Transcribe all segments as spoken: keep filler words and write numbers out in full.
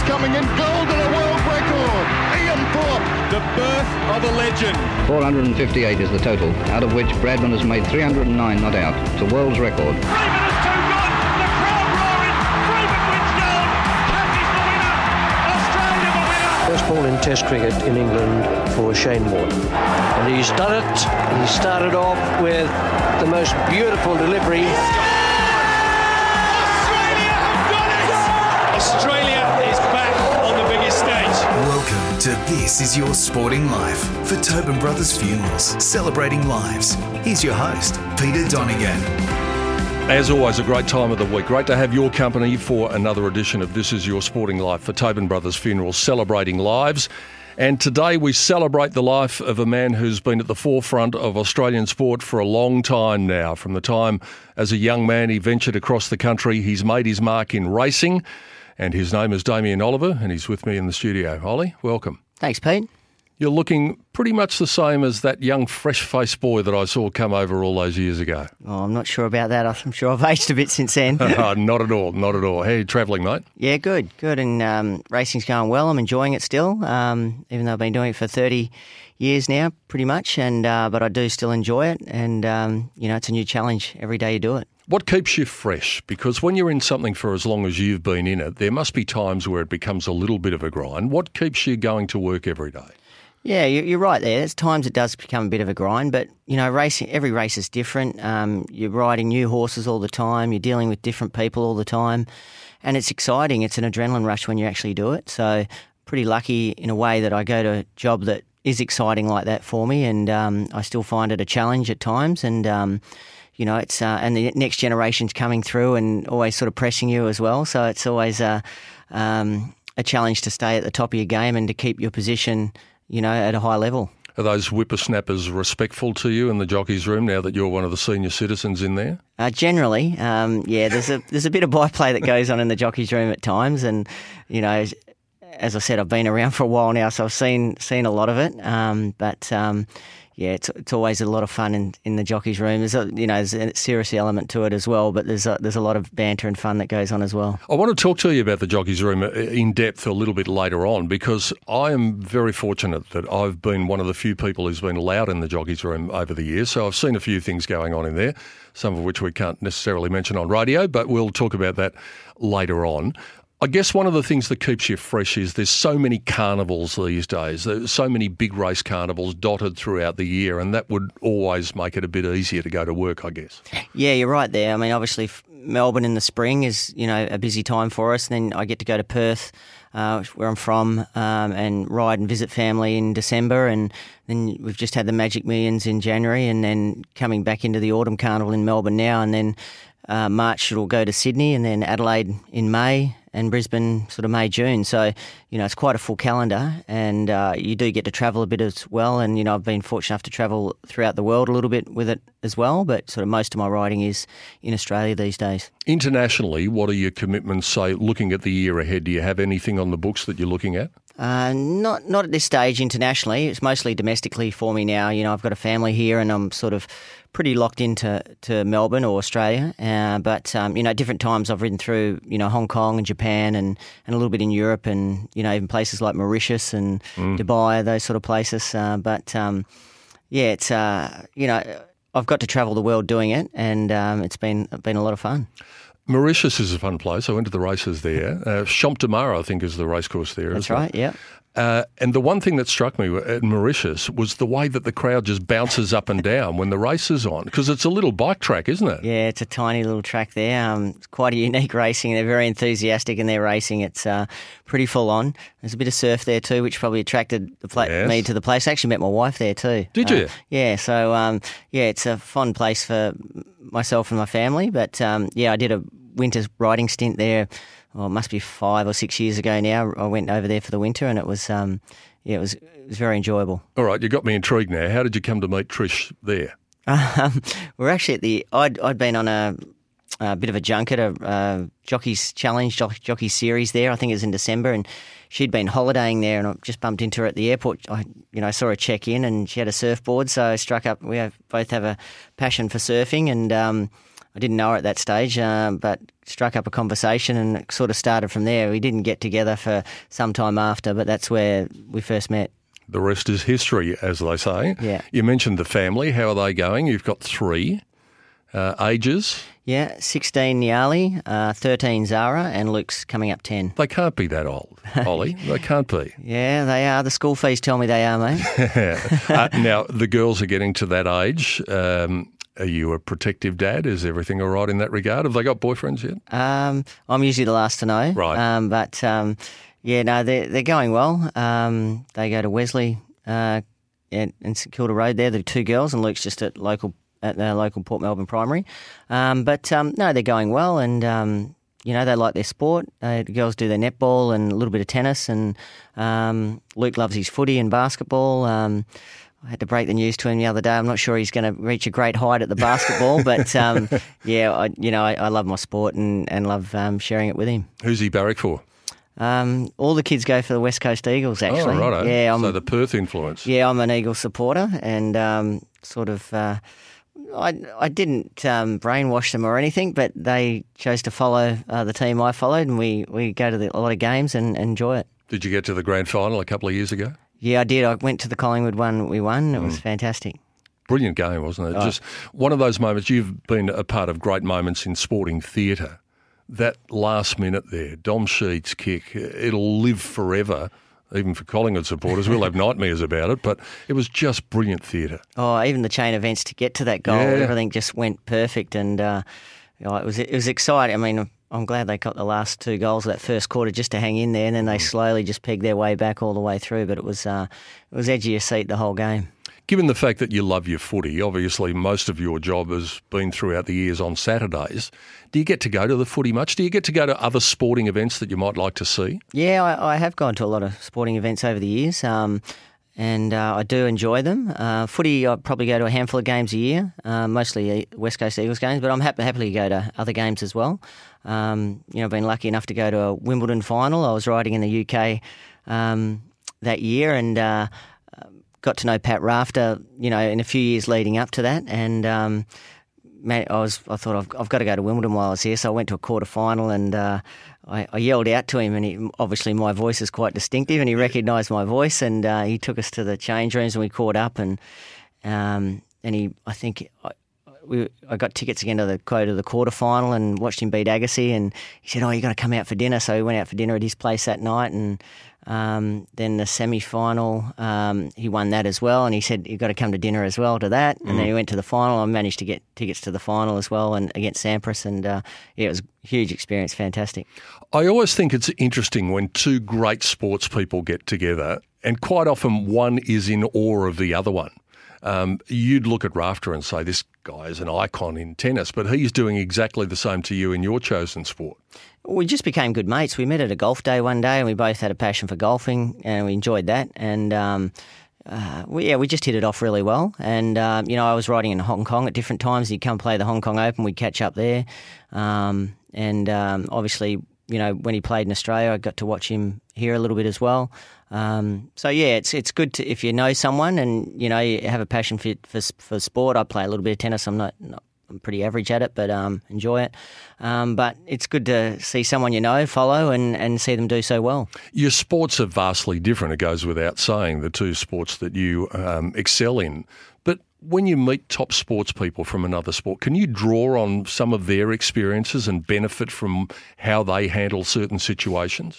coming in gold and a world record. Ian Thorpe. The birth of a legend. four hundred fifty-eight is the total, out of which Bradman has made three hundred nine not out. It's a world's record. Freeman is too good. The crowd roaring. Freeman wins gold. Cappy's the winner. Australia the winner. First ball in Test cricket in England for Shane Warne. And he's done it. He started off with the most beautiful delivery. Australia have done it. Australia is back on the biggest stage. Welcome to This Is Your Sporting Life for Tobin Brothers Funerals, celebrating lives. Here's your host, Peter Donegan. As always, a great time of the week. Great to have your company for another edition of This Is Your Sporting Life for Tobin Brothers Funerals, celebrating lives. And today we celebrate the life of a man who's been at the forefront of Australian sport for a long time now. From the time as a young man he ventured across the country, he's made his mark in racing. And his name is Damien Oliver, and he's with me in the studio. Ollie, welcome. Thanks, Pete. You're looking pretty much the same as that young, fresh-faced boy that I saw come over all those years ago. Oh, I'm not sure about that. I'm sure I've aged a bit since then. Not at all, not at all. How are you travelling, mate? Yeah, good, good. And um, racing's going well. I'm enjoying it still, um, even though I've been doing it for thirty years now, pretty much. And uh, but I do still enjoy it. And, um, you know, it's a new challenge every day you do it. What keeps you fresh? Because when you're in something for as long as you've been in it, there must be times where it becomes a little bit of a grind. What keeps you going to work every day? Yeah, you're right there. There's times it does become a bit of a grind, but, you know, racing, every race is different. Um, you're riding new horses all the time. You're dealing with different people all the time. And it's exciting. It's an adrenaline rush when you actually do it. So pretty lucky in a way that I go to a job that is exciting like that for me, and um, I still find it a challenge at times. And, um, you know, it's uh, and the next generation's coming through and always sort of pressing you as well. So it's always a, um, a challenge to stay at the top of your game and to keep your position, you know, at a high level. Are those whippersnappers respectful to you in the jockeys' room now that you're one of the senior citizens in there? Uh, generally, um, yeah. There's a there's a bit of byplay that goes on in the jockeys' room at times, and you know, as I said, I've been around for a while now, so I've seen seen a lot of it. Um, but um, yeah, it's it's always a lot of fun in, in the jockeys' room. There's a you know there's a serious element to it as well, but there's a, there's a lot of banter and fun that goes on as well. I want to talk to you about the jockeys' room in depth a little bit later on, because I am very fortunate that I've been one of the few people who's been allowed in the jockeys' room over the years. So I've seen a few things going on in there, some of which we can't necessarily mention on radio, but we'll talk about that later on. I guess one of the things that keeps you fresh is there's so many carnivals these days. There's so many big race carnivals dotted throughout the year, and that would always make it a bit easier to go to work, I guess. Yeah, you're right there. I mean, obviously Melbourne in the spring is, you know, a busy time for us. And then I get to go to Perth, uh, where I'm from, um, and ride and visit family in December. And then we've just had the Magic Millions in January, and then coming back into the Autumn Carnival in Melbourne now. And then uh, March it'll go to Sydney, and then Adelaide in May, and Brisbane sort of May, June. So, you know, it's quite a full calendar, and uh, you do get to travel a bit as well. And, you know, I've been fortunate enough to travel throughout the world a little bit with it as well, but sort of most of my riding is in Australia these days. Internationally, what are your commitments, say, looking at the year ahead? Do you have anything on the books that you're looking at? Uh, not not at this stage internationally. It's mostly domestically for me now. You know, I've got a family here, and I'm sort of pretty locked into to Melbourne or Australia. Uh, but, um, you know, at different times I've ridden through, you know, Hong Kong and Japan and, and a little bit in Europe, and, you know, even places like Mauritius and mm. Dubai, those sort of places. Uh, but, um, yeah, it's, uh, you know, I've got to travel the world doing it, and um, it's been been a lot of fun. Mauritius is a fun place. I went to the races there. Uh, Champ de Mars, I think, is the racecourse there. That's right, yeah. Uh, and the one thing that struck me at Mauritius was the way that the crowd just bounces up and down when the race is on, because it's a little bike track, isn't it? Yeah, it's a tiny little track there. Um, it's quite a unique racing. They're very enthusiastic in their racing. It's uh, pretty full on. There's a bit of surf there too, which probably attracted the pla- yes. me to the place. I actually met my wife there too. Did you? Uh, yeah, so um, yeah, it's a fun place for myself and my family. But um, yeah, I did a winter's riding stint there. Well, it must be five or six years ago now. I went over there for the winter, and it was, um, yeah, it was it was very enjoyable. All right, you got me intrigued now. How did you come to meet Trish there? Um, we're actually at the. I'd I'd been on a, a bit of a junket, a, a jockeys challenge, jockey series there. I think it was in December, and she'd been holidaying there, and I just bumped into her at the airport. I, you know, saw her check in, and she had a surfboard, so I struck up. We have, both have a passion for surfing, and um, I didn't know her at that stage, um, but struck up a conversation and it sort of started from there. We didn't get together for some time after, but that's where we first met. The rest is history, as they say. Yeah. You mentioned the family. How are they going? You've got three uh, ages. Yeah, sixteen Niali, uh, thirteen Zara, and Luke's coming up ten. They can't be that old, Ollie. They can't be. Yeah, they are. The school fees tell me they are, mate. uh, now, the girls are getting to that age. Um, are you a protective dad? Is everything all right in that regard? Have they got boyfriends yet? Um, I'm usually the last to know. Right. Um, but, um, yeah, no, they're, they're going well. Um, they go to Wesley uh, and, and St Kilda Road there, the two girls, and Luke's just at local at the local Port Melbourne Primary. Um, but, um, no, they're going well and, um, you know, they like their sport. Uh, the girls do their netball and a little bit of tennis and um, Luke loves his footy and basketball. Um, I had to break the news to him the other day. I'm not sure he's going to reach a great height at the basketball, but, um, yeah, I, you know, I, I love my sport and, and love um, sharing it with him. Who's he barrack for? Um, all the kids go for the West Coast Eagles, actually. Oh, right. Yeah, I'm, so the Perth influence. Yeah, I'm an Eagles supporter and um, sort of... Uh, I, I didn't um, brainwash them or anything, but they chose to follow uh, the team I followed, and we, we go to the, a lot of games and, and enjoy it. Did you get to the grand final a couple of years ago? Yeah, I did. I went to the Collingwood one we won. It was mm. fantastic. Brilliant game, wasn't it? Oh. Just one of those moments. You've been a part of great moments in sporting theatre. That last minute there, Dom Sheed's kick, it'll live forever. Even for Collingwood supporters, we'll have nightmares about it, but it was just brilliant theatre. Oh, even the chain events to get to that goal, yeah. Everything just went perfect, and uh, you know, it was it was exciting. I mean, I'm glad they got the last two goals of that first quarter just to hang in there, and then they slowly just pegged their way back all the way through. But it was uh, it was edge of your seat the whole game. Given the fact that you love your footy, obviously most of your job has been throughout the years on Saturdays. Do you get to go to the footy much? Do you get to go to other sporting events that you might like to see? Yeah, I, I have gone to a lot of sporting events over the years, um, and uh, I do enjoy them. Uh, footy, I probably go to a handful of games a year, uh, mostly West Coast Eagles games, but I'm happy, happily go to other games as well. Um, you know, I've been lucky enough to go to a Wimbledon final. I was riding in the U K um, that year, and uh, got to know Pat Rafter, you know, in a few years leading up to that, and um, man, I was I thought I've, I've got to go to Wimbledon while I was here, so I went to a quarter final, and uh, I, I yelled out to him, and he, obviously my voice is quite distinctive, and he recognised my voice, and uh, he took us to the change rooms, and we caught up, and um, and he I think. I, We, I got tickets again to the go to the quarter final and watched him beat Agassi, and he said, "Oh, you got to come out for dinner." So we went out for dinner at his place that night, and um, then the semi final, um, he won that as well. And he said, "You got to come to dinner as well to that." And mm. then he went to the final. I managed to get tickets to the final as well, and against Sampras, and uh, yeah, it was a huge experience, fantastic. I always think it's interesting when two great sports people get together, and quite often one is in awe of the other one. Um, you'd look at Rafter and say, this guy is an icon in tennis, but he's doing exactly the same to you in your chosen sport. We just became good mates. We met at a golf day one day, and we both had a passion for golfing, and we enjoyed that. And um, uh, we, yeah, we just hit it off really well. And um, you know, I was riding in Hong Kong at different times. He'd come play the Hong Kong Open. We'd catch up there, um, and um, obviously, you know, when he played in Australia, I got to watch him here a little bit as well. Um, so yeah, it's it's good to, if you know someone and you know you have a passion for for, for sport. I play a little bit of tennis. I'm not, not I'm pretty average at it, but um, enjoy it. Um, but it's good to see someone you know follow and, and see them do so well. Your sports are vastly different. It goes without saying, the two sports that you um, excel in. But when you meet top sports people from another sport, can you draw on some of their experiences and benefit from how they handle certain situations?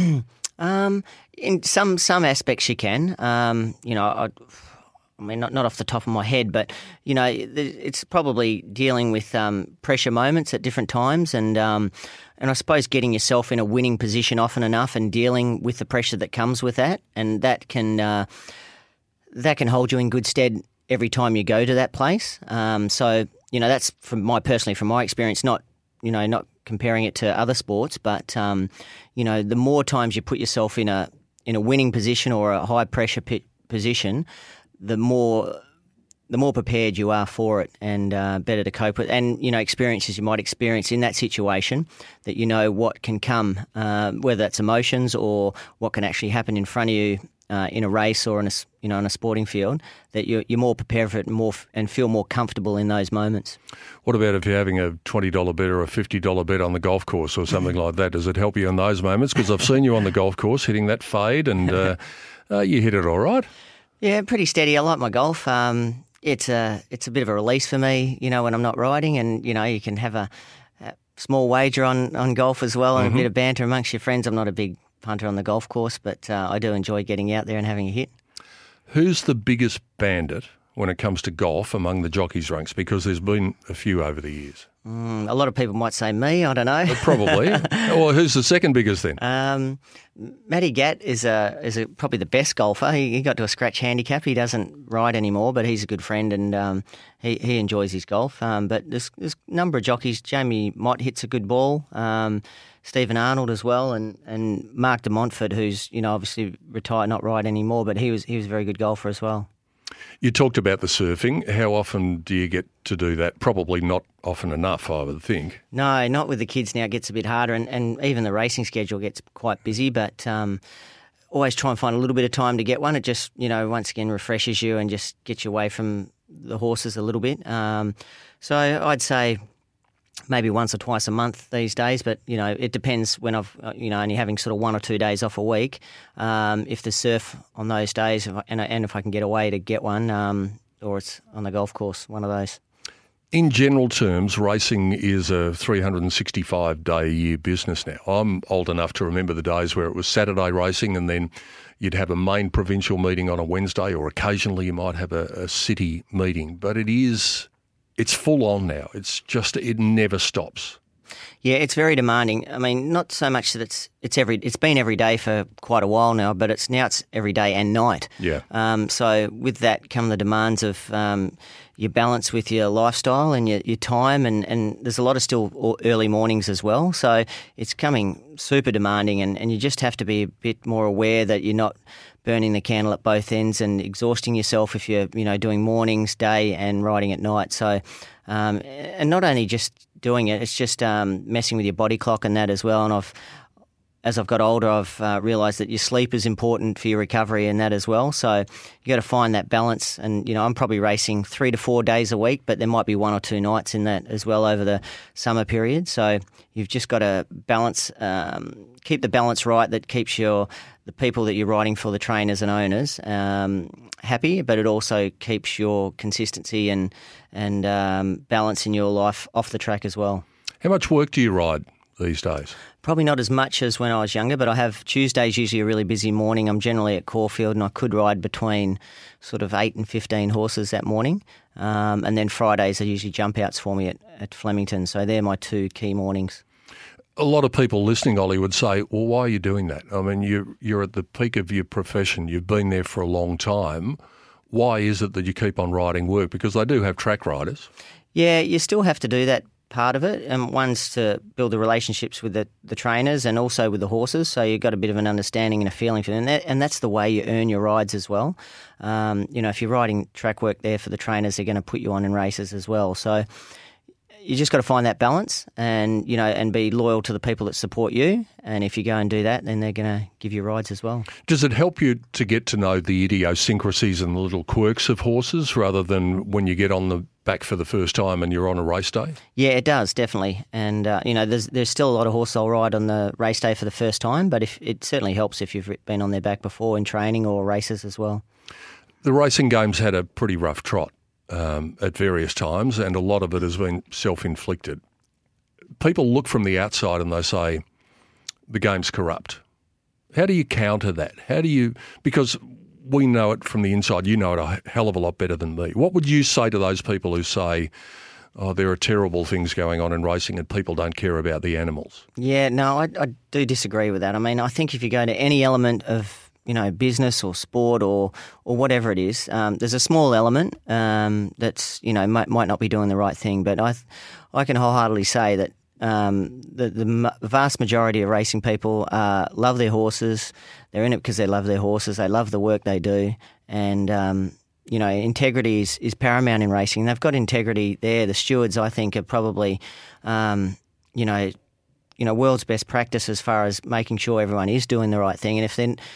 Um, in some some aspects you can. Um, you know, I, I mean, not not off the top of my head, but you know, it's probably dealing with um, pressure moments at different times, and um, and I suppose getting yourself in a winning position often enough, and dealing with the pressure that comes with that, and that can uh, that can hold you in good stead every time you go to that place. Um, so you know, that's from my personally from my experience, not you know not. comparing it to other sports, but um, you know, the more times you put yourself in a in a winning position or a high pressure p- position, the more the more prepared you are for it, and uh, better to cope with. And you know, experiences you might experience in that situation, that you know what can come, uh, whether that's emotions or what can actually happen in front of you uh, in a race or in a s- you know on a sporting field, that you're, you're more prepared for it and more f- and feel more comfortable in those moments. What about if you're having a twenty dollars bet or a fifty dollars bet on the golf course or something like that? Does it help you in those moments? Because I've seen you on the golf course hitting that fade and uh, uh, you hit it all right. Yeah, pretty steady. I like my golf. Um, it's a it's a bit of a release for me, you know, when I'm not riding, and you know you can have a, a small wager on, on golf as well, and mm-hmm. a bit of banter amongst your friends. I'm not a big punter on the golf course, but uh, I do enjoy getting out there and having a hit. Who's the biggest bandit when it comes to golf among the jockeys ranks? Because there's been a few over the years. Mm, a lot of people might say me. I don't know. Probably. Or who's the second biggest then? Um, Matty Gatt is a is a, probably the best golfer. He, he got to a scratch handicap. He doesn't ride anymore, but he's a good friend and um, he he enjoys his golf. Um, but there's there's a number of jockeys. Jamie Mott hits a good ball. Um, Stephen Arnold as well, and, and Mark de Montfort, who's you know obviously retired, not ride anymore, but he was he was a very good golfer as well. You talked about the surfing. How often do you get to do that? Probably not often enough, I would think. No, not with the kids now. It gets a bit harder, and, and even the racing schedule gets quite busy, but um, always try and find a little bit of time to get one. It just, you know, once again refreshes you and just gets you away from the horses a little bit. Um, so I'd say maybe once or twice a month these days, but, you know, it depends when I've, you know, only having sort of one or two days off a week. Um, if there's surf on those days if I, and, and if I can get away to get one, um, or it's on the golf course, one of those. In general terms, racing is a three hundred sixty-five day a year business now. I'm old enough to remember the days where it was Saturday racing and then you'd have a main provincial meeting on a Wednesday, or occasionally you might have a, a city meeting. But it is, it's full on now. It's just, it never stops. Yeah, it's very demanding. I mean, not so much that it's it's every it's been every day for quite a while now, but it's now it's every day and night. Yeah. Um, so with that come the demands of um, your balance with your lifestyle and your, your time, and, and there's a lot of still early mornings as well. So it's coming super demanding, and, and you just have to be a bit more aware that you're not burning the candle at both ends and exhausting yourself if you're you know doing mornings, day, and riding at night. So um, and not only just doing it, it's just um, messing with your body clock and that as well. And I've, as I've got older, I've uh, realised that your sleep is important for your recovery and that as well. So you got to find that balance. And you know, I'm probably racing three to four days a week, but there might be one or two nights in that as well over the summer period. So you've just got to balance, um, keep the balance right that keeps your the people that you're riding for, the trainers and owners, um, happy, but it also keeps your consistency and and um, balance in your life off the track as well. How much work do you ride these days? Probably not as much as when I was younger, but I have Tuesdays usually a really busy morning. I'm generally at Caulfield and I could ride between sort of eight and fifteen horses that morning. Um, and then Fridays are usually jump outs for me at, at Flemington. So they're my two key mornings. A lot of people listening, Ollie, would say, well, why are you doing that? I mean, you're, you're at the peak of your profession. You've been there for a long time. Why is it that you keep on riding work? Because they do have track riders. Yeah, you still have to do that part of it. And one's to build the relationships with the, the trainers and also with the horses. So you've got a bit of an understanding and a feeling for them. And, that, and that's the way you earn your rides as well. Um, you know, if you're riding track work there for the trainers, they're going to put you on in races as well. So you just got to find that balance and, you know, and be loyal to the people that support you. And if you go and do that, then they're going to give you rides as well. Does it help you to get to know the idiosyncrasies and the little quirks of horses rather than when you get on the back for the first time and you're on a race day? Yeah, it does, definitely. And, uh, you know, there's there's still a lot of horses I'll ride on the race day for the first time, but if it certainly helps if you've been on their back before in training or races as well. The racing game's had a pretty rough trot. Um, at various times, and a lot of it has been self-inflicted. People look from the outside and they say, the game's corrupt. How do you counter that? How do you, because we know it from the inside, you know it a hell of a lot better than me. What would you say to those people who say, oh, there are terrible things going on in racing and people don't care about the animals? Yeah, no, I, I do disagree with that. I mean, I think if you go to any element of you know, business or sport or or whatever it is, um, there's a small element um, that's, you know, might, might not be doing the right thing. But I I can wholeheartedly say that um, the, the vast majority of racing people uh, love their horses. They're in it because they love their horses. They love the work they do. And, um, you know, integrity is, is paramount in racing. They've got integrity there. The stewards, I think, are probably, um, you know, you know, world's best practice as far as making sure everyone is doing the right thing. And if then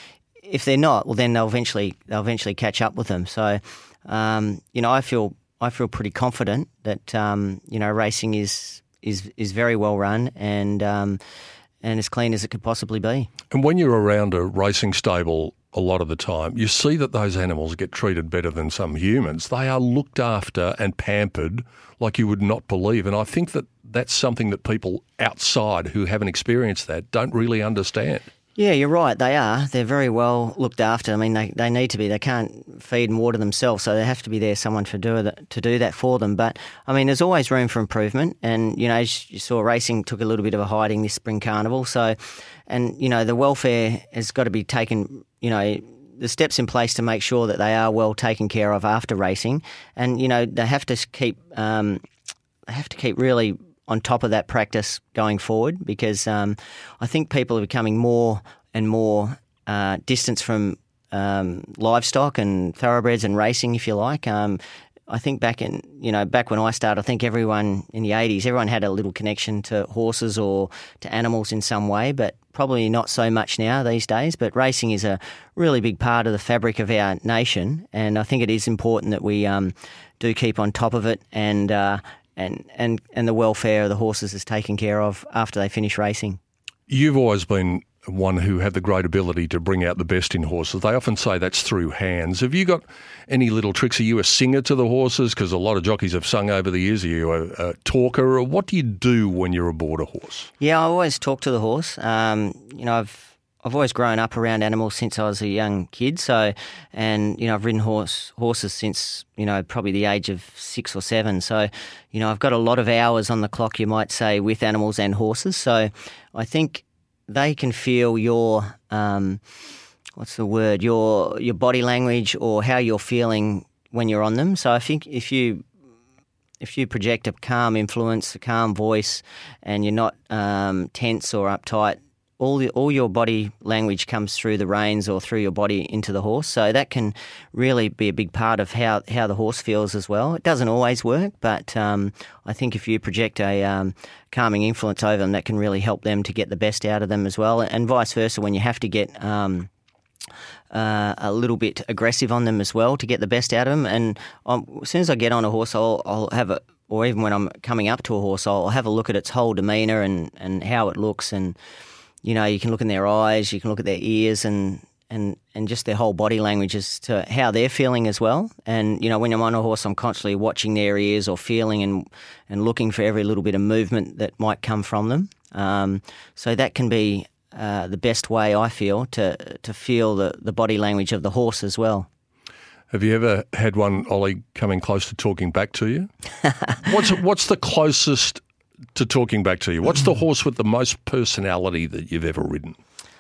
if they're not, well, then they'll eventually they'll eventually catch up with them. So, um, you know, I feel I feel pretty confident that um, you know racing is is is very well run and um, and as clean as it could possibly be. And when you're around a racing stable a lot of the time, you see that those animals get treated better than some humans. They are looked after and pampered like you would not believe. And I think that that's something that people outside who haven't experienced that don't really understand. Yeah, you're right. They are. They're very well looked after. I mean, they, they need to be. They can't feed and water themselves, so they have to be there, someone for do that, to do that for them. But, I mean, there's always room for improvement. And, you know, as you saw, racing took a little bit of a hiding this spring carnival. So, and, you know, the welfare has got to be taken, you know, the steps in place to make sure that they are well taken care of after racing. And, you know, they have to keep, um, they have to keep really on top of that practice going forward because um, I think people are becoming more and more uh, distanced from um, livestock and thoroughbreds and racing, if you like. Um, I think back in, you know, back when I started, I think everyone in the eighties, everyone had a little connection to horses or to animals in some way, but probably not so much now these days. But racing is a really big part of the fabric of our nation, and I think it is important that we um, do keep on top of it and uh, and, and, and the welfare of the horses is taken care of after they finish racing. You've always been one who had the great ability to bring out the best in horses. They often say that's through hands. Have you got any little tricks? Are you a singer to the horses? Because a lot of jockeys have sung over the years. Are you a, a talker? Or what do you do when you're aboard a horse? Yeah, I always talk to the horse. Um, you know, I've I've always grown up around animals since I was a young kid. So, and you know, I've ridden horse horses since you know probably the age of six or seven. So, you know, I've got a lot of hours on the clock, you might say, with animals and horses. So, I think they can feel your um, what's the word your your body language or how you're feeling when you're on them. So I think if you if you project a calm influence, a calm voice, and you're not um, tense or uptight, all the, all your body language comes through the reins or through your body into the horse. So that can really be a big part of how, how the horse feels as well. It doesn't always work, but um, I think if you project a um, calming influence over them, that can really help them to get the best out of them as well. And vice versa, when you have to get um, uh, a little bit aggressive on them as well to get the best out of them. And um, as soon as I get on a horse, I'll, I'll have a, or even when I'm coming up to a horse, I'll have a look at its whole demeanour and, and how it looks. And you know, you can look in their eyes, you can look at their ears and, and, and just their whole body language as to how they're feeling as well. And, you know, when I'm on a horse, I'm constantly watching their ears or feeling and and looking for every little bit of movement that might come from them. Um, so that can be uh, the best way, I feel, to to feel the, the body language of the horse as well. Have you ever had one, Ollie, coming close to talking back to you? what's What's the closest to talking back to you? What's the horse with the most personality that you've ever ridden?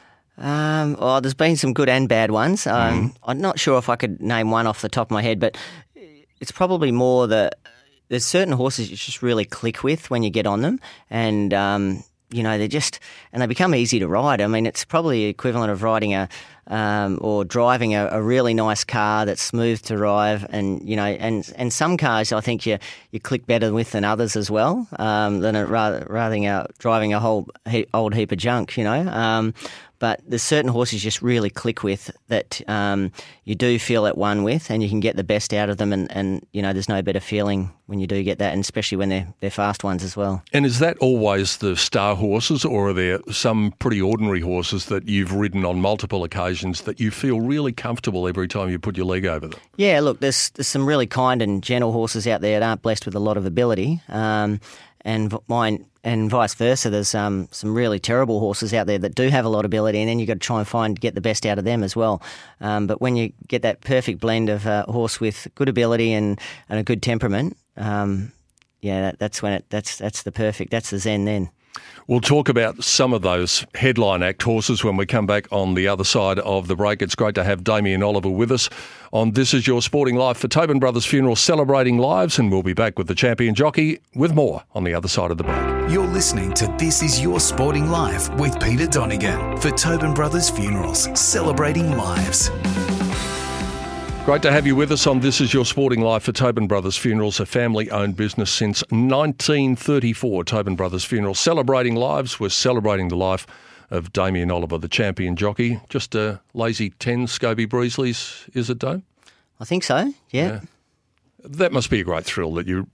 Um, well, there's been some good and bad ones. Um, mm. I'm not sure if I could name one off the top of my head, but it's probably more that there's certain horses you just really click with when you get on them, and um, you know they're just and they become easy to ride. I mean, it's probably the equivalent of riding a um, or driving a, a really nice car that's smooth to drive, and you know, and and some cars I think you you click better with than others as well. Um, than a, rather rather than a, driving a whole he, old heap of junk, you know. Um, But there's certain horses you just really click with that um, you do feel at one with, and you can get the best out of them. And, and you know, there's no better feeling when you do get that, and especially when they're they're fast ones as well. And is that always the star horses, or are there some pretty ordinary horses that you've ridden on multiple occasions that you feel really comfortable every time you put your leg over them? Yeah, look, there's there's some really kind and gentle horses out there that aren't blessed with a lot of ability, um, and mine. And vice versa, there's um, some really terrible horses out there that do have a lot of ability, and then you've got to try and find get the best out of them as well. Um, but when you get that perfect blend of a horse with good ability and, and a good temperament, um, yeah, that, that's when it that's that's the perfect that's the zen then. We'll talk about some of those headline act horses when we come back on the other side of the break. It's great to have Damien Oliver with us on This Is Your Sporting Life for Tobin Brothers Funeral, celebrating lives, and we'll be back with the champion jockey with more on the other side of the break. You're listening to This Is Your Sporting Life with Peter Donegan for Tobin Brothers Funerals, celebrating lives. Great to have you with us on This Is Your Sporting Life for Tobin Brothers Funerals, a family-owned business since nineteen thirty-four. Tobin Brothers Funerals, celebrating lives. We're celebrating the life of Damien Oliver, the champion jockey. Just a lazy ten, Scobie Breezley's, is it, Dame? I think so, yeah. yeah. That must be a great thrill that you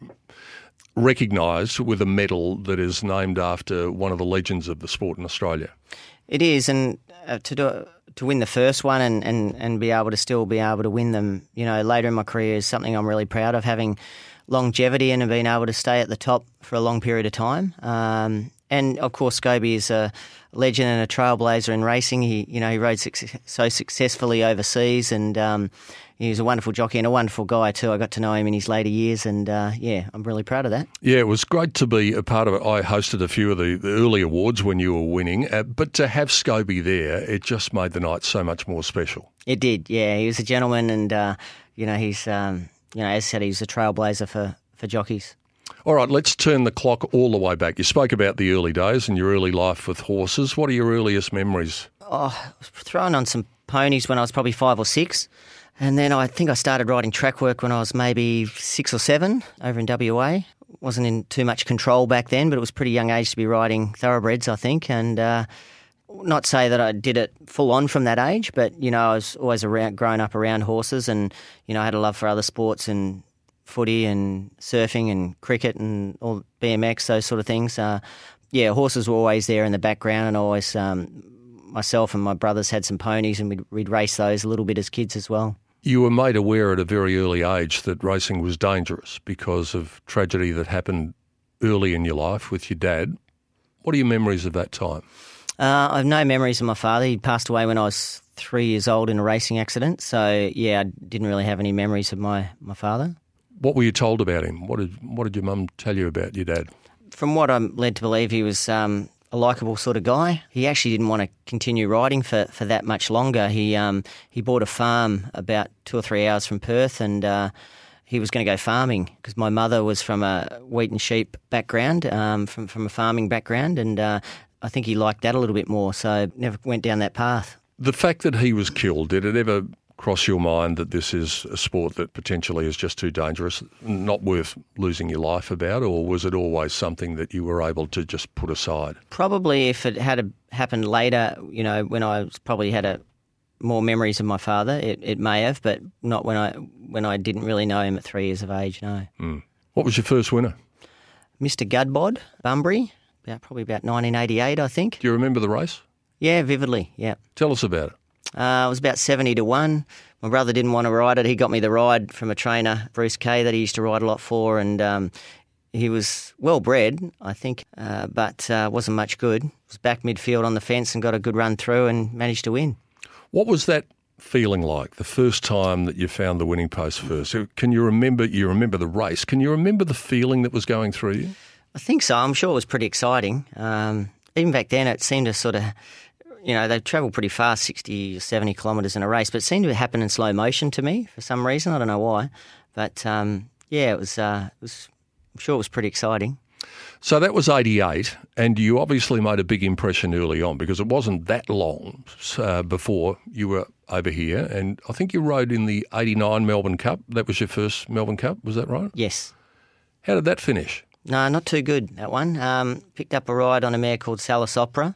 recognised with a medal that is named after one of the legends of the sport in Australia. It is, and uh, to do to win the first one and, and, and be able to still be able to win them, you know, later in my career is something I'm really proud of, having longevity and being able to stay at the top for a long period of time. Um, and of course, Scobie is a legend and a trailblazer in racing. He, you know, he rode suc- so successfully overseas, and um, he was a wonderful jockey and a wonderful guy too. I got to know him in his later years, and uh, yeah, I'm really proud of that. Yeah, it was great to be a part of it. I hosted a few of the, the early awards when you were winning, uh, but to have Scobie there, it just made the night so much more special. It did, yeah. He was a gentleman, and uh, you know, he's um, you know, as I said, he's a trailblazer for, for jockeys. All right, let's turn the clock all the way back. You spoke about the early days and your early life with horses. What are your earliest memories? Oh, I was throwing on some ponies when I was probably five or six. And then I think I started riding track work when I was maybe six or seven over in W A. Wasn't in too much control back then, but it was a pretty young age to be riding thoroughbreds, I think. And uh, not say that I did it full on from that age, but, you know, I was always around, growing up around horses, and, you know, I had a love for other sports and footy and surfing and cricket and all B M X, those sort of things. Uh, yeah, horses were always there in the background, and always um, myself and my brothers had some ponies, and we'd, we'd race those a little bit as kids as well. You were made aware at a very early age that racing was dangerous because of tragedy that happened early in your life with your dad. What are your memories of that time? Uh, I have no memories of my father. He passed away when I was three years old in a racing accident. So, yeah, I didn't really have any memories of my, my father. What were you told about him? What did what did your mum tell you about your dad? From what I'm led to believe, he was um, a likeable sort of guy. He actually didn't want to continue riding for, for that much longer. He um, he bought a farm about two or three hours from Perth, and uh, he was going to go farming because my mother was from a wheat and sheep background, um, from, from a farming background, and uh, I think he liked that a little bit more, so never went down that path. The fact that he was killed, did it ever cross your mind that this is a sport that potentially is just too dangerous, not worth losing your life about, or was it always something that you were able to just put aside? Probably if it had happened later, you know, when I was probably had a, more memories of my father, it, it may have, but not when I when I didn't really know him at three years of age, no. Mm. What was your first winner? Mister Gudbod, Bunbury, about, probably about nineteen eighty-eight, I think. Do you remember the race? Yeah, vividly, yeah. Tell us about it. Uh, it was about seventy to one. My brother didn't want to ride it. He got me the ride from a trainer, Bruce Kay, that he used to ride a lot for, and um, he was well bred, I think, uh, but uh, wasn't much good. Was back midfield on the fence and got a good run through and managed to win. What was that feeling like, the first time that you found the winning post first? Can you remember, you remember the race, can you remember the feeling that was going through you? I think so. I'm sure it was pretty exciting. Um, even back then it seemed to sort of, you know, they travel pretty fast, sixty or seventy kilometres in a race, but it seemed to happen in slow motion to me for some reason. I don't know why. But, um, yeah, it was, uh, it was, I'm sure it was pretty exciting. So that was eighty-eight, and you obviously made a big impression early on because it wasn't that long uh, before you were over here, and I think you rode in the eighty-nine Melbourne Cup. That was your first Melbourne Cup, was that right? Yes. How did that finish? No, not too good, that one. Um, picked up a ride on a mare called Salis Opera.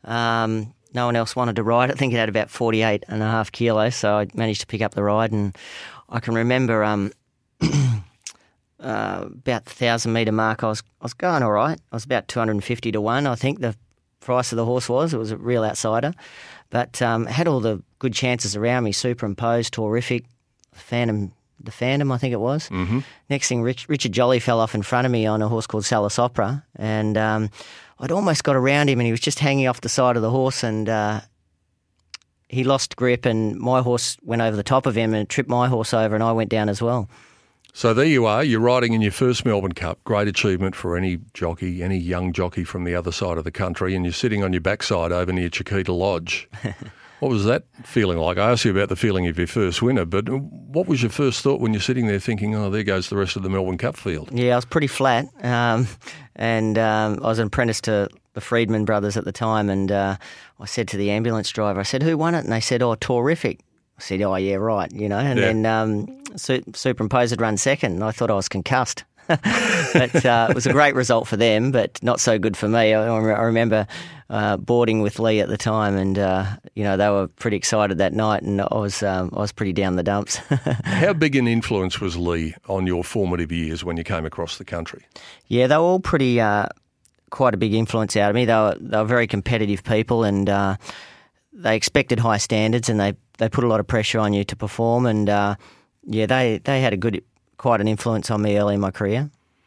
Um, no one else wanted to ride it. I think it had about forty-eight and a half kilos, so I managed to pick up the ride. And I can remember um, uh, about the one thousand metre mark, I was I was going all right. I was about two hundred fifty to one, I think the price of the horse was. It was a real outsider. But um, had all the good chances around me, Superimposed, Terrific, Phantom, the Phantom, I think it was. Mm-hmm. Next thing, Rich, Richard Jolly fell off in front of me on a horse called Salis Opera, and um, I'd almost got around him, and he was just hanging off the side of the horse, and uh, he lost grip, and my horse went over the top of him and tripped my horse over, and I went down as well. So there you are, you're riding in your first Melbourne Cup, great achievement for any jockey, any young jockey from the other side of the country, and you're sitting on your backside over near Chiquita Lodge. What was that feeling like? I asked you about the feeling of your first winner, but what was your first thought when you're sitting there thinking, oh, there goes the rest of the Melbourne Cup field? Yeah, I was pretty flat, um, and um, I was an apprentice to the Friedman brothers at the time, and uh, I said to the ambulance driver, I said, who won it? And they said, oh, Terrific. I said, oh, yeah, right, you know, and yeah. then um, Su- Superimposed had run second, and I thought I was concussed. but uh, it was a great result for them, but not so good for me. I, I remember uh, boarding with Lee at the time, and uh, you know they were pretty excited that night, and I was um, I was pretty down the dumps. How big an influence was Lee on your formative years when you came across the country? Yeah, they were all pretty uh, quite a big influence out of me. They were they were very competitive people, and uh, they expected high standards, and they, they put a lot of pressure on you to perform. And uh, yeah, they they had a good quite an influence on me early in my career.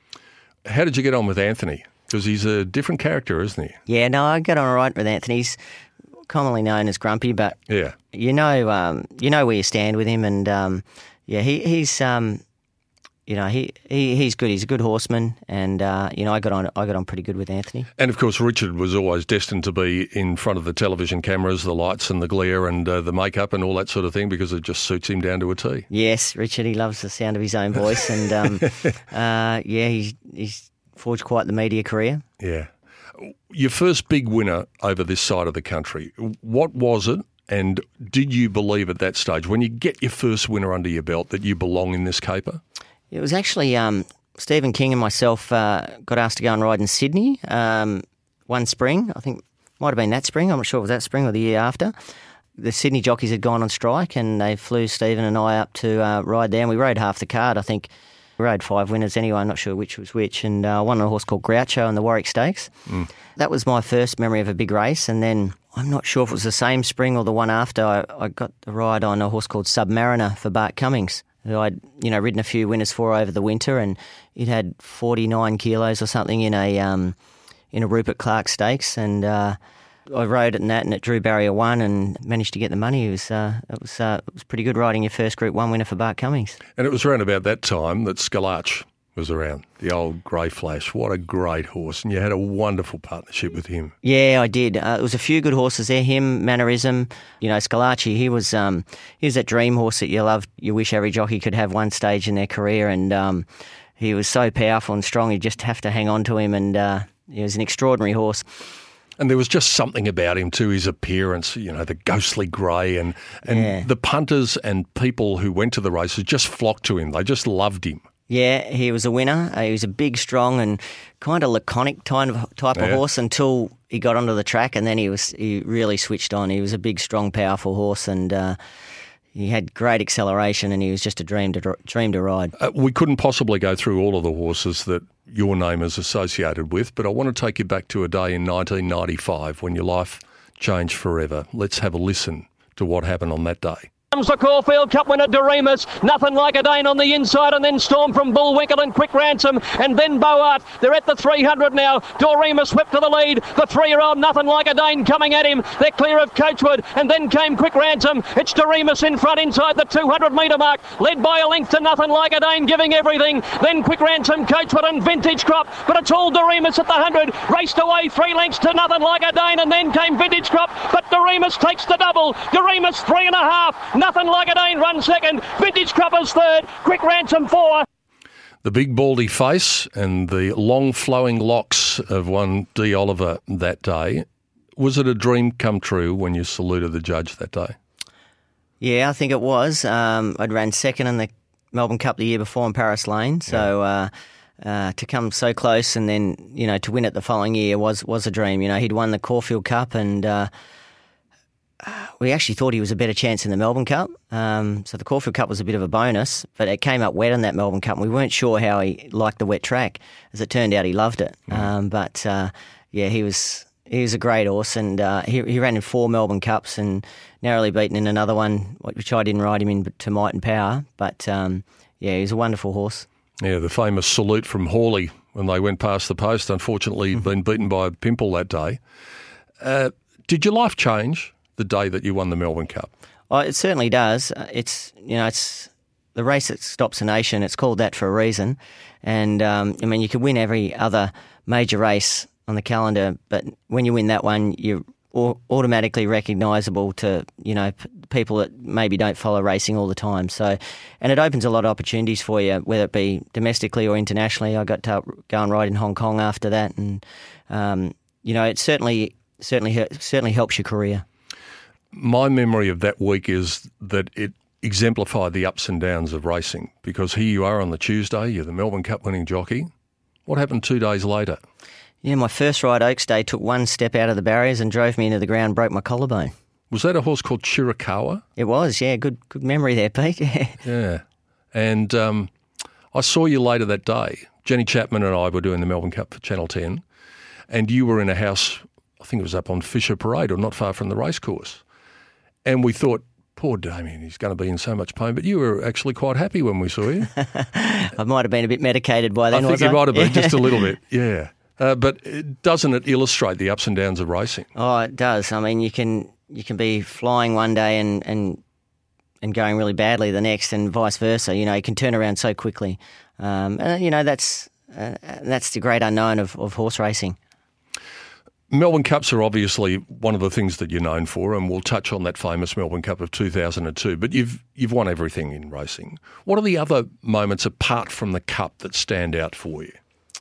How did you get on with Anthony? Because he's a different character, isn't he? Yeah, no, I got on all right with Anthony. He's commonly known as Grumpy, but yeah, you know, um, you know where you stand with him, and um, yeah, he, he's, um, you know, he, he he's good. He's a good horseman, and uh, you know, I got on I got on pretty good with Anthony. And of course, Richard was always destined to be in front of the television cameras, the lights and the glare and uh, the makeup and all that sort of thing, because it just suits him down to a T. Yes, Richard, he loves the sound of his own voice, and um, uh, yeah, he's he's forged quite the media career. Yeah. Your first big winner over this side of the country, what was it, and did you believe at that stage, when you get your first winner under your belt, that you belong in this caper? It was actually um, Stephen King and myself uh, got asked to go and ride in Sydney um, one spring. I think might have been that spring. I'm not sure if it was that spring or the year after. The Sydney jockeys had gone on strike, and they flew Stephen and I up to uh, ride there, and we rode half the card, I think. We rode five winners anyway, I'm not sure which was which, and I uh, won on a horse called Groucho in the Warwick Stakes. Mm. That was my first memory of a big race, and then I'm not sure if it was the same spring or the one after, I, I got the ride on a horse called Submariner for Bart Cummings, who I'd you know ridden a few winners for over the winter, and it had forty-nine kilos or something in a um, in a Rupert Clark Stakes, and uh, I rode it in that, and it drew barrier one and managed to get the money. It was uh, it was uh, it was pretty good riding your first Group One winner for Bart Cummings. And it was around about that time that Scalach was around, the old Grey Flash. What a great horse, and you had a wonderful partnership with him. Yeah, I did. Uh, there was a few good horses there. Him, Mannerism, you know, Scalacci. He was um, he was that dream horse that you loved. You wish every jockey could have one stage in their career, and um, he was so powerful and strong. You just have to hang on to him, and uh, he was an extraordinary horse. And there was just something about him too, his appearance, you know, the ghostly grey, and, and yeah. the punters and people who went to the races just flocked to him. They just loved him. Yeah, he was a winner. Uh, he was a big, strong and kind of laconic type of, type yeah. of horse until he got onto the track, and then he was he really switched on. He was a big, strong, powerful horse, and uh, he had great acceleration, and he was just a dream to dream to ride. Uh, we couldn't possibly go through all of the horses that your name is associated with, but I want to take you back to a day in nineteen ninety-five when your life changed forever. Let's have a listen to what happened on that day. Comes the Caulfield Cup winner, Doremus. Nothing Like a Dane on the inside, and then Storm from Bullwinkle and Quick Ransom, and then Boart. They're at the three hundred now. Doremus whipped to the lead. The three-year-old Nothing Like a Dane coming at him. They're clear of Coachwood, and then came Quick Ransom. It's Doremus in front inside the two hundred metre mark, led by a length to Nothing Like a Dane, giving everything. Then Quick Ransom, Coachwood and Vintage Crop, but it's all Doremus at the one hundred. Raced away three lengths to Nothing Like a Dane, and then came Vintage Crop, but Doremus takes the double. Doremus three and a half. Nothing Like a Dane run second. Vintage Crop is third. Quick Ransom four. The big baldy face and the long flowing locks of one D. Oliver that day. Was it a dream come true when you saluted the judge that day? Yeah, I think it was. Um, I'd ran second in the Melbourne Cup the year before in Paris Lane, so uh, uh, to come so close and then you know to win it the following year was was a dream. You know, he'd won the Caulfield Cup, and Uh, we actually thought he was a better chance in the Melbourne Cup. Um, so the Caulfield Cup was a bit of a bonus, but it came up wet in that Melbourne Cup, and we weren't sure how he liked the wet track. As it turned out, he loved it. Mm. Um, but uh, yeah, he was he was a great horse, and uh, he, he ran in four Melbourne Cups and narrowly beaten in another one, which I didn't ride him in to Might and Power. But um, yeah, he was a wonderful horse. Yeah, the famous salute from Hawley when they went past the post. Unfortunately, he'd been beaten by a pimple that day. Uh, did your life change the day that you won the Melbourne Cup? Oh, it certainly does. It's you know it's the race that stops a nation. It's called that for a reason. And um, I mean, you could win every other major race on the calendar, but when you win that one, you're automatically recognisable to you know p- people that maybe don't follow racing all the time. So, and it opens a lot of opportunities for you, whether it be domestically or internationally. I got to go and ride in Hong Kong after that, and um, you know it certainly certainly certainly helps your career. My memory of that week is that it exemplified the ups and downs of racing, because here you are on the Tuesday, you're the Melbourne Cup winning jockey. What happened two days later? Yeah, my first ride Oaks Day took one step out of the barriers and drove me into the ground, broke my collarbone. Was that a horse called Chiricahua? It was, yeah. Good good memory there, Pete. Yeah. And um, I saw you later that day. Jenny Chapman and I were doing the Melbourne Cup for Channel ten, and you were in a house, I think it was up on Fisher Parade or not far from the racecourse. And we thought, poor Damien, he's going to be in so much pain. But you were actually quite happy when we saw you. I might have been a bit medicated by then, I think was you I? might have been, just a little bit, yeah. Uh, but it, doesn't it illustrate the ups and downs of racing? Oh, it does. I mean, you can you can be flying one day and, and and going really badly the next, and vice versa. You know, you can turn around so quickly. Um, and, you know, that's uh, that's the great unknown of, of horse racing. Melbourne Cups are obviously one of the things that you're known for, and we'll touch on that famous Melbourne Cup of two thousand two, but you've you've won everything in racing. What are the other moments apart from the Cup that stand out for you?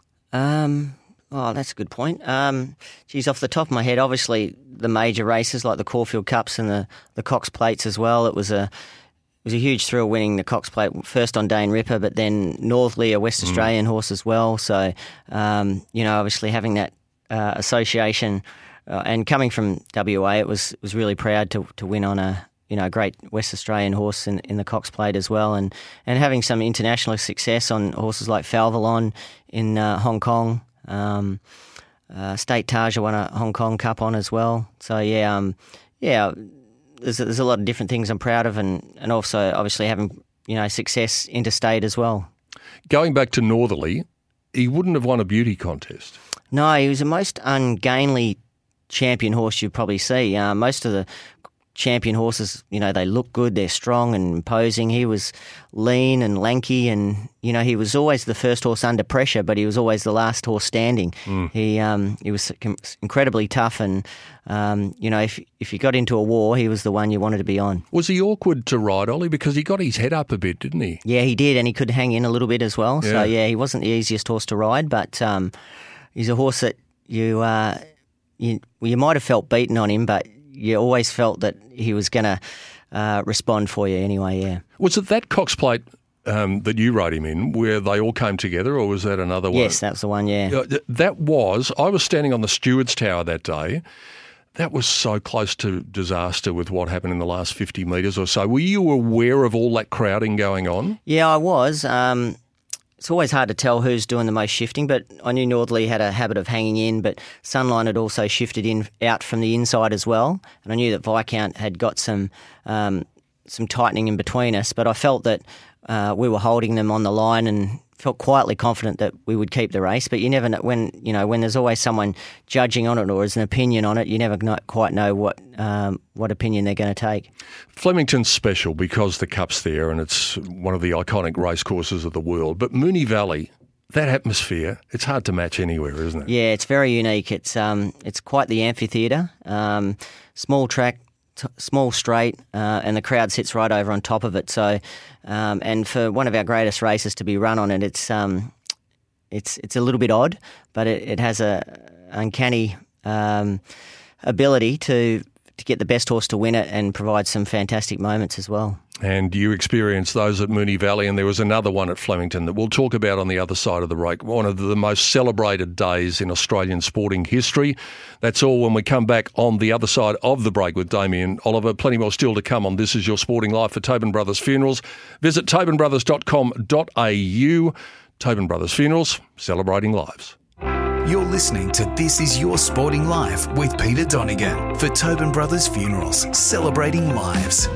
Um, oh, that's a good point. Um, geez, off the top of my head, obviously the major races like the Caulfield Cups and the, the Cox Plates as well. It was a it was a huge thrill winning the Cox Plate, first on Dane Ripper, but then Northley, a West Australian mm. horse as well. So, um, you know, obviously having that Uh, association uh, and coming from W A, it was was really proud to to win on a you know great West Australian horse in, in the Cox Plate as well, and and having some international success on horses like Falvalon in uh, Hong Kong. Um, uh, State Tarja won a Hong Kong Cup on as well. So yeah, um, yeah, there's there's a lot of different things I'm proud of, and and also obviously having you know success interstate as well. Going back to Northerly, he wouldn't have won a beauty contest. No, he was the most ungainly champion horse you'd probably see. Uh, most of the champion horses, you know, they look good, they're strong and imposing. He was lean and lanky, and, you know, he was always the first horse under pressure, but he was always the last horse standing. Mm. He um, he was incredibly tough, and, um, you know, if if you got into a war, he was the one you wanted to be on. Was he awkward to ride, Ollie? Because he got his head up a bit, didn't he? Yeah, he did, and he could hang in a little bit as well. Yeah. So, yeah, he wasn't the easiest horse to ride, but... Um, He's a horse that you uh, you well, you might have felt beaten on him, but you always felt that he was going to uh, respond for you anyway, yeah. Was it that Cox Plate um, that you rode him in where they all came together, or was that another one? Yes, that's the one, yeah. Uh, that was, I was standing on the Stewards Tower that day. That was so close to disaster with what happened in the last fifty metres or so. Were you aware of all that crowding going on? Yeah, I was. Um It's always hard to tell who's doing the most shifting, but I knew Northerly had a habit of hanging in, but Sunline had also shifted in out from the inside as well, and I knew that Viscount had got some um, some tightening in between us, but I felt that uh, we were holding them on the line and felt quietly confident that we would keep the race. But you never know when you know when there's always someone judging on it or there's an opinion on it. You never know, quite know what um, what opinion they're going to take. Flemington's special because the Cup's there and it's one of the iconic racecourses of the world. But Moonee Valley, that atmosphere, it's hard to match anywhere, isn't it? Yeah, it's very unique. It's um, it's quite the amphitheatre. Um, small track. T- small straight, uh, and the crowd sits right over on top of it. So, um, and for one of our greatest races to be run on it, it's um, it's it's a little bit odd, but it, it has a uncanny um, ability to to get the best horse to win it and provide some fantastic moments as well. And you experienced those at Moonee Valley, and there was another one at Flemington that we'll talk about on the other side of the break, one of the most celebrated days in Australian sporting history. That's all when we come back on the other side of the break with Damien Oliver. Plenty more still to come on This Is Your Sporting Life for Tobin Brothers Funerals. Visit tobin brothers dot com dot a u. Tobin Brothers Funerals, celebrating lives. You're listening to This Is Your Sporting Life with Peter Donegan for Tobin Brothers Funerals, celebrating lives.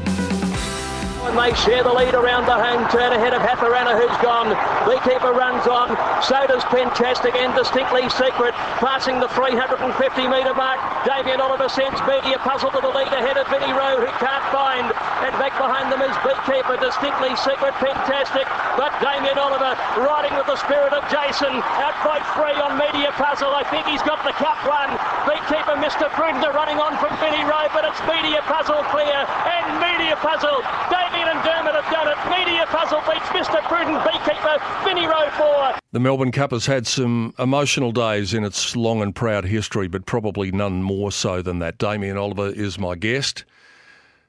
And they share the lead around the home turn ahead of Hatharana, who's gone. Beekeeper runs on. So does Pentastic and Distinctly Secret, passing the three hundred fifty metre mark. Damien Oliver sends Media Puzzle to the lead ahead of Vinnie Rowe, who can't find. And back behind them is Beekeeper, Distinctly Secret, Pentastic. But Damien Oliver riding with the spirit of Jason. Out by three on Media Puzzle. I think he's got the Cup run. Beekeeper, Mister Prudent are running on from Vinnie Rowe, but it's Media Puzzle clear. And Media Puzzle, Damien and Dermot have done it. Media Puzzle beats Mister Prudent, Beekeeper, Vinnie Rowe four. The Melbourne Cup has had some emotional days in its long and proud history, but probably none more so than that. Damien Oliver is my guest.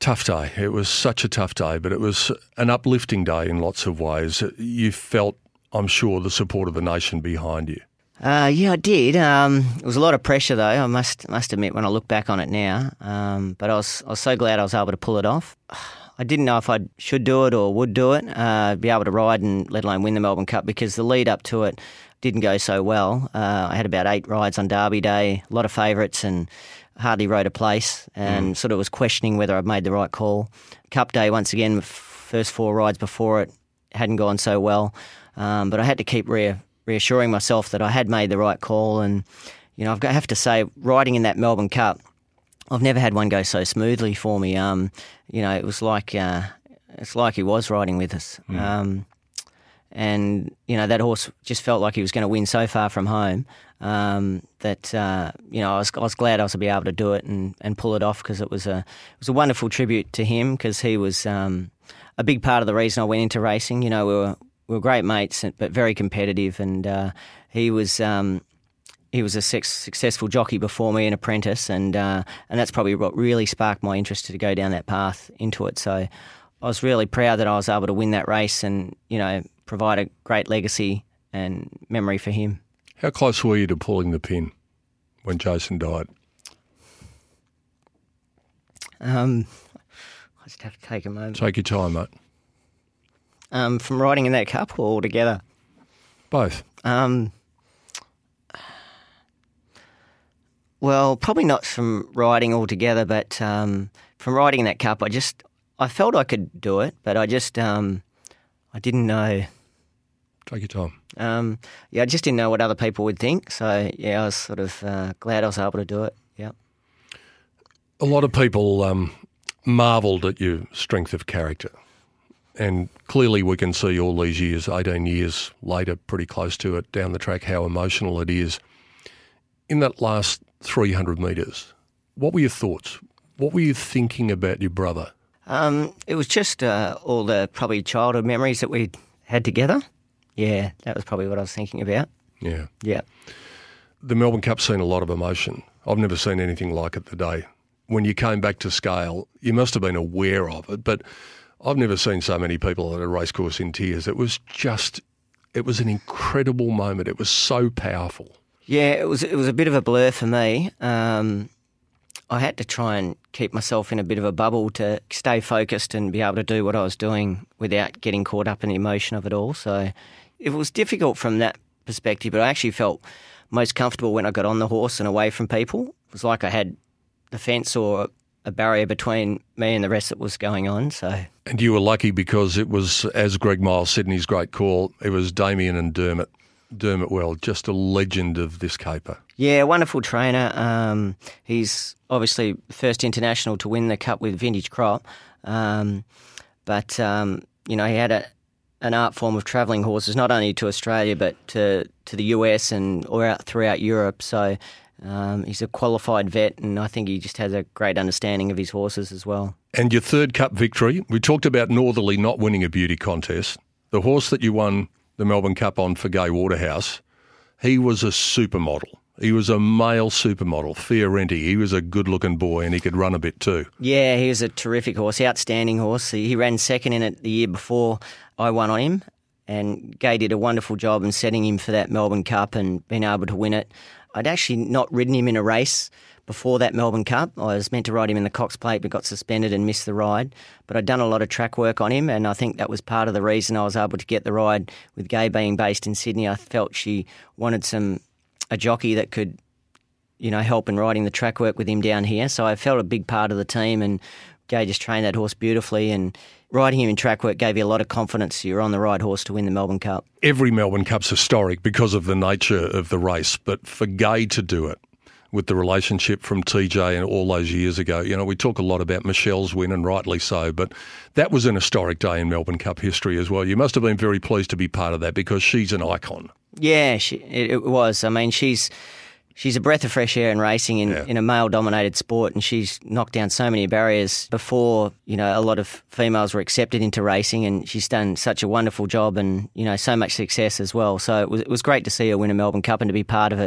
Tough day. It was such a tough day, but it was an uplifting day in lots of ways. You felt, I'm sure, the support of the nation behind you. Uh, yeah, I did. Um, it was a lot of pressure, though. I must must admit when I look back on it now. Um, but I was I was so glad I was able to pull it off. I didn't know if I should do it or would do it, uh, be able to ride and let alone win the Melbourne Cup, because the lead up to it didn't go so well. Uh, I had about eight rides on Derby Day, a lot of favourites, and hardly rode a place, and mm. sort of was questioning whether I'd made the right call. Cup Day, once again, the first four rides before it hadn't gone so well, um, but I had to keep re- reassuring myself that I had made the right call. And you know, I've got, I have to say, riding in that Melbourne Cup, I've never had one go so smoothly for me. Um, you know, it was like uh, it's like he was riding with us. Mm. Um, and, you know, that horse just felt like he was going to win so far from home um, that, uh, you know, I was I was glad I was to be able to do it and, and pull it off, because it was a it was a wonderful tribute to him, because he was um, a big part of the reason I went into racing. You know, we were we were great mates, but very competitive, and uh, he was um, he was a sex, successful jockey before me, an apprentice, and uh, and that's probably what really sparked my interest to go down that path into it. So I was really proud that I was able to win that race and, you know, provide a great legacy and memory for him. How close were you to pulling the pin when Jason died? Um, I just have to take a moment. Take your time, mate. Um, from riding in that cup or altogether? Both. Um, well, probably not from riding altogether, but um, from riding in that cup, I just I felt I could do it, but I just um, I didn't know. Take your time. Um, yeah, I just didn't know what other people would think. So, yeah, I was sort of uh, glad I was able to do it, yeah. A lot of people um, marvelled at your strength of character. And clearly we can see all these years, eighteen years later, pretty close to it, down the track, how emotional it is. In that last three hundred metres, what were your thoughts? What were you thinking about your brother? Um, it was just uh, all the probably childhood memories that we had together. Yeah, that was probably what I was thinking about. Yeah. Yeah. The Melbourne Cup's seen a lot of emotion. I've never seen anything like it today. When you came back to scale, you must have been aware of it, but I've never seen so many people at a racecourse in tears. It was just, it was an incredible moment. It was so powerful. Yeah, it was it was a bit of a blur for me. Um, I had to try and keep myself in a bit of a bubble to stay focused and be able to do what I was doing without getting caught up in the emotion of it all. So it was difficult from that perspective, but I actually felt most comfortable when I got on the horse and away from people. It was like I had the fence or a barrier between me and the rest that was going on. So, and you were lucky because it was, as Greg Miles said in his great call, it was Damien and Dermot. Dermot Well, just a legend of this caper. Yeah, wonderful trainer. Um, he's obviously the first international to win the Cup with Vintage Crop. Um, but, um, you know, he had a, an art form of travelling horses, not only to Australia but to, to the U S and or out throughout Europe. So um, he's a qualified vet, and I think he just has a great understanding of his horses as well. And your third Cup victory, we talked about Northerly not winning a beauty contest. The horse that you won the Melbourne Cup on for Gay Waterhouse, he was a supermodel. He was a male supermodel, Fiorenti. He was a good-looking boy, and he could run a bit too. Yeah, he was a terrific horse, outstanding horse. He, he ran second in it the year before I won on him, and Gay did a wonderful job in setting him for that Melbourne Cup and being able to win it. I'd actually not ridden him in a race before that Melbourne Cup. I was meant to ride him in the Cox Plate but got suspended and missed the ride. But I'd done a lot of track work on him, and I think that was part of the reason I was able to get the ride. With Gay being based in Sydney, I felt she wanted some a jockey that could, you know, help in riding the track work with him down here. So I felt a big part of the team, and Gay just trained that horse beautifully, and riding him in track work gave you a lot of confidence you're on the right horse to win the Melbourne Cup. Every Melbourne Cup's historic because of the nature of the race, but for Gay to do it, with the relationship from T J and all those years ago. You know, we talk a lot about Michelle's win, and rightly so, but that was an historic day in Melbourne Cup history as well. You must have been very pleased to be part of that because she's an icon. Yeah, she, it, it was. I mean, she's she's a breath of fresh air in racing in, yeah. in a male-dominated sport, and she's knocked down so many barriers before, you know, a lot of females were accepted into racing, and she's done such a wonderful job and, you know, so much success as well. So it was, it was great to see her win a Melbourne Cup and to be part of it,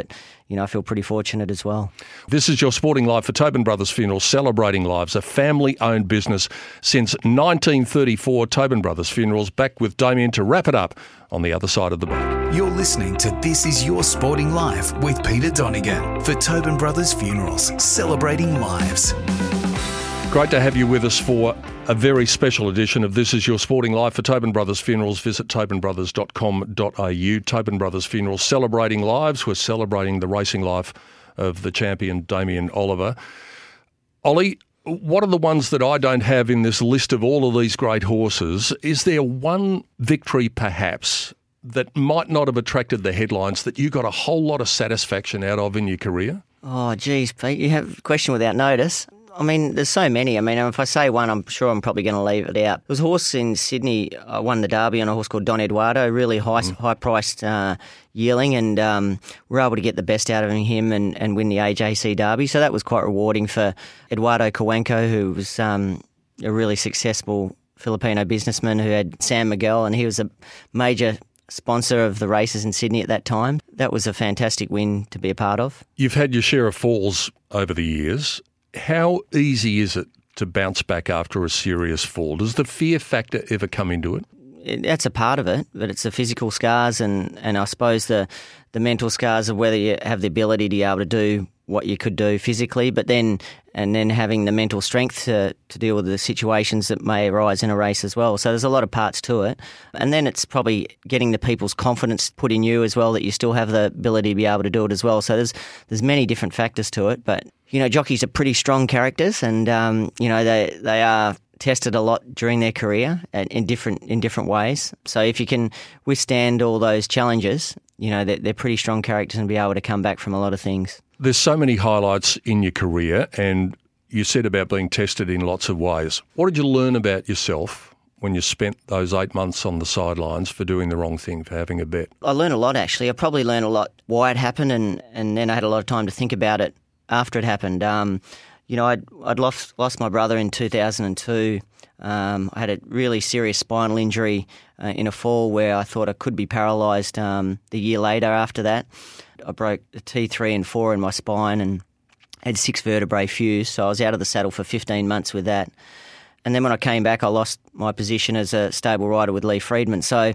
you know, I feel pretty fortunate as well. This is your Sporting Life for Tobin Brothers Funerals, celebrating lives, a family-owned business since nineteen thirty-four. Tobin Brothers Funerals, back with Damien to wrap it up on the other side of the break. You're listening to This Is Your Sporting Life with Peter Donegan for Tobin Brothers Funerals, celebrating lives. Great to have you with us for a very special edition of This Is Your Sporting Life for Tobin Brothers Funerals. Visit tobin brothers dot com dot a u. Tobin Brothers Funerals, celebrating lives. We're celebrating the racing life of the champion Damien Oliver. Ollie, what are the ones that I don't have in this list of all of these great horses? Is there one victory perhaps that might not have attracted the headlines that you got a whole lot of satisfaction out of in your career? Oh, geez, Pete, you have a question without notice. I mean, there's so many. I mean, if I say one, I'm sure I'm probably going to leave it out. There was a horse in Sydney. I won the Derby on a horse called Don Eduardo, really high, mm. high-priced uh, yearling, and um, we were able to get the best out of him and, and win the A J C Derby. So that was quite rewarding for Eduardo Cuenco, who was um, a really successful Filipino businessman who had San Miguel, and he was a major sponsor of the races in Sydney at that time. That was a fantastic win to be a part of. You've had your share of falls over the years. How easy is it to bounce back after a serious fall? Does the fear factor ever come into it? it that's a part of it, but it's the physical scars and, and I suppose the, the mental scars of whether you have the ability to be able to do what you could do physically, but then and then having the mental strength to, to deal with the situations that may arise in a race as well. So there's a lot of parts to it. And then it's probably getting the people's confidence put in you as well, that you still have the ability to be able to do it as well. So there's there's many different factors to it. But, you know, jockeys are pretty strong characters, and, um, you know, they, they are tested a lot during their career and in different in different ways. So if you can withstand all those challenges, you know, they're, they're pretty strong characters and be able to come back from a lot of things. There's so many highlights in your career, and you said about being tested in lots of ways. What did you learn about yourself when you spent those eight months on the sidelines for doing the wrong thing, for having a bet? I learned a lot, actually. I probably learned a lot why it happened, and, and then I had a lot of time to think about it after it happened. Um, you know, I'd, I'd lost, lost my brother in two thousand two. Um, I had a really serious spinal injury uh, in a fall where I thought I could be paralysed um, the year later after that. I broke the T three and four in my spine and had six vertebrae fused, so I was out of the saddle for fifteen months with that. And then when I came back, I lost my position as a stable rider with Lee Friedman. So,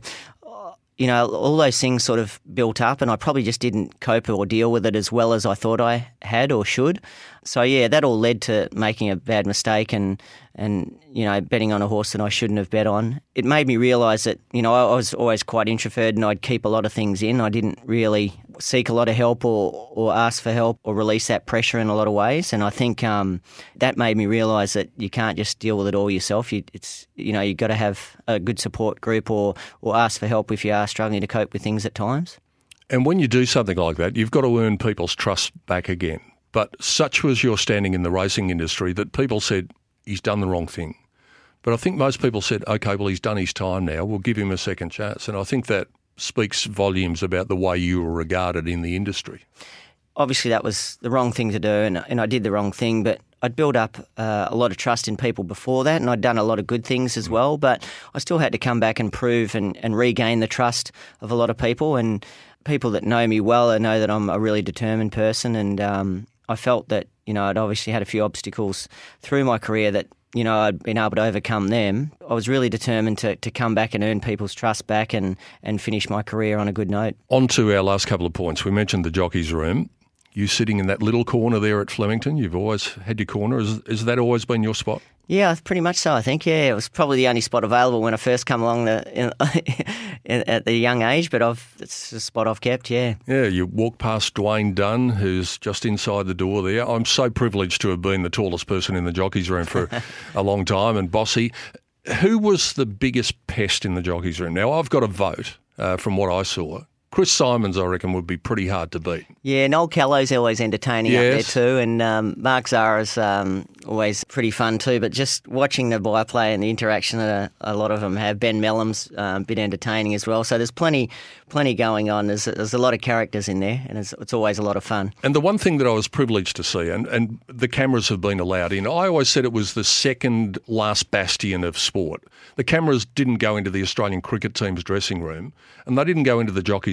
you know, all those things sort of built up, and I probably just didn't cope or deal with it as well as I thought I had or should. So, yeah, that all led to making a bad mistake and, and you know, betting on a horse that I shouldn't have bet on. It made me realise that, you know, I was always quite introverted and I'd keep a lot of things in. I didn't really seek a lot of help or, or ask for help or release that pressure in a lot of ways. And I think um, that made me realise that you can't just deal with it all yourself. You, it's, you know, you've got to have a good support group or, or ask for help if you are struggling to cope with things at times. And when you do something like that, you've got to earn people's trust back again. But such was your standing in the racing industry that people said, he's done the wrong thing. But I think most people said, OK, well, he's done his time now. We'll give him a second chance. And I think that speaks volumes about the way you were regarded in the industry. Obviously, that was the wrong thing to do, and, and I did the wrong thing, but I'd built up uh, a lot of trust in people before that, and I'd done a lot of good things as well, but I still had to come back and prove and, and regain the trust of a lot of people, and people that know me well know that I'm a really determined person, and um, I felt that, you know, I'd obviously had a few obstacles through my career that, you know, I'd been able to overcome them. I was really determined to, to come back and earn people's trust back and, and finish my career on a good note. On to our last couple of points. We mentioned the jockey's room. You sitting in that little corner there at Flemington, you've always had your corner. Has, has that always been your spot? Yeah, pretty much so, I think. Yeah, it was probably the only spot available when I first come along the, in, at the young age, but I've it's a spot I've kept, yeah. Yeah, you walk past Dwayne Dunn, who's just inside the door there. I'm so privileged to have been the tallest person in the jockey's room for a long time, and Bossy. Who was the biggest pest in the jockey's room? Now, I've got a vote uh, from what I saw. Chris Simons, I reckon, would be pretty hard to beat. Yeah, Noel Callow's always entertaining yes. up there too, and um, Mark Zara's um, always pretty fun too, but just watching the byplay and the interaction that a, a lot of them have. Ben Mellum's um, a bit entertaining as well, so there's plenty plenty going on. There's, there's a lot of characters in there, and it's, it's always a lot of fun. And the one thing that I was privileged to see, and, and the cameras have been allowed in, I always said it was the second last bastion of sport. The cameras didn't go into the Australian cricket team's dressing room, and they didn't go into the jockey's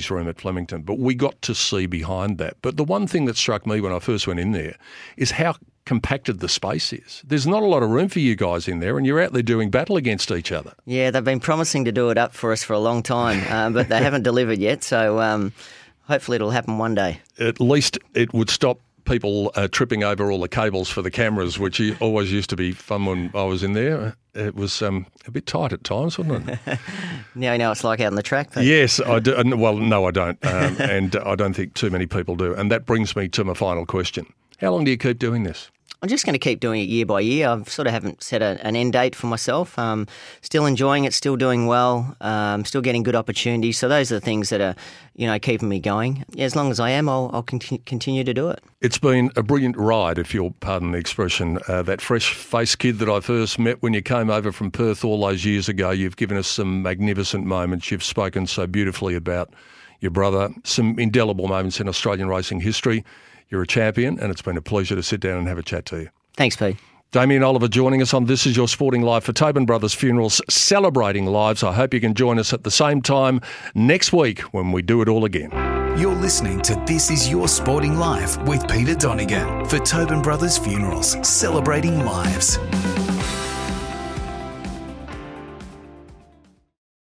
jockeys' room at Flemington, but we got to see behind that. But the one thing that struck me when I first went in there is how compacted the space is. There's not a lot of room for you guys in there, and you're out there doing battle against each other. Yeah, they've been promising to do it up for us for a long time, uh, but they haven't delivered yet, so um, hopefully it'll happen one day. At least it would stop people uh, tripping over all the cables for the cameras, which always used to be fun when I was in there. It was um, a bit tight at times, wasn't it? Now you know it's like out on the track. But... Yes, I do. Well, no, I don't. Um, and I don't think too many people do. And that brings me to my final question. How long do you keep doing this? I'm just going to keep doing it year by year. I sort of haven't set a, an end date for myself. Um, still enjoying it, still doing well, um, still getting good opportunities. So those are the things that are, you know, keeping me going. Yeah, as long as I am, I'll, I'll conti- continue to do it. It's been a brilliant ride, if you'll pardon the expression. Uh, that fresh-faced kid that I first met when you came over from Perth all those years ago, you've given us some magnificent moments. You've spoken so beautifully about your brother, some indelible moments in Australian racing history. You're a champion, and it's been a pleasure to sit down and have a chat to you. Thanks, Pete. Damien Oliver joining us on This Is Your Sporting Life for Tobin Brothers Funerals, celebrating lives. I hope you can join us at the same time next week when we do it all again. You're listening to This Is Your Sporting Life with Peter Donegan for Tobin Brothers Funerals, celebrating lives.